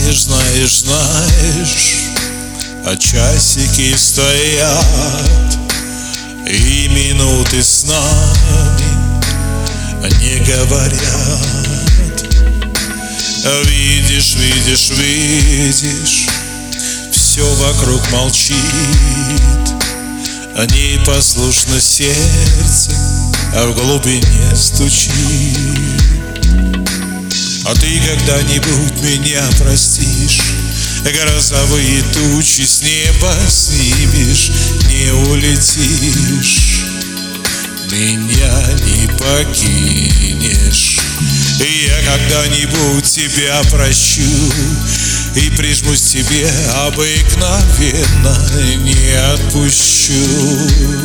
знаешь, а часики стоят, и минуты с нами не говорят. Видишь, все вокруг молчит, непослушно сердце, а в глубине стучит. А ты когда-нибудь меня простишь? Грозовые тучи с неба снимешь, не улетишь, меня не покинешь. И я когда-нибудь тебя прощу и прижмусь к тебе обыкновенно, не отпущу,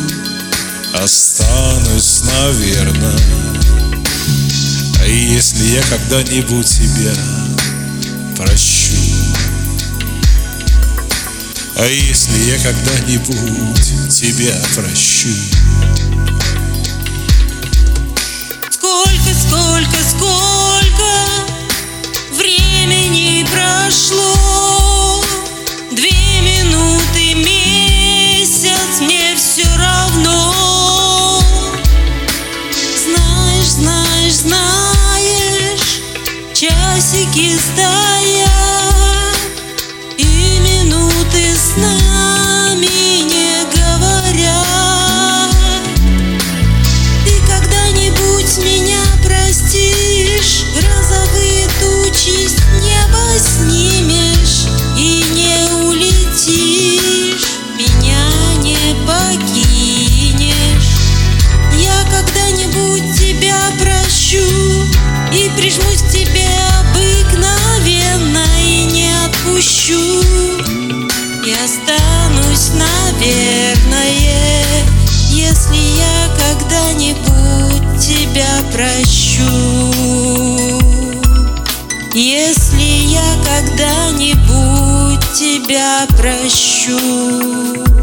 останусь, наверное. А если я когда-нибудь тебя прощу, а если я когда-нибудь тебя прощу? Сколько времени прошло, 2 минуты, месяц, мне все равно. Знаешь, часики стоят, и минуты с нами не говорят. Ты когда-нибудь меня простишь? Грозовые тучи с неба снимешь и не улетишь, меня не покинешь. Я когда-нибудь тебя прощу и прижмусь к тебе обыкновенно, и не отпущу, и останусь, наверное, если я когда-нибудь тебя прощу. Если я когда-нибудь тебя прощу.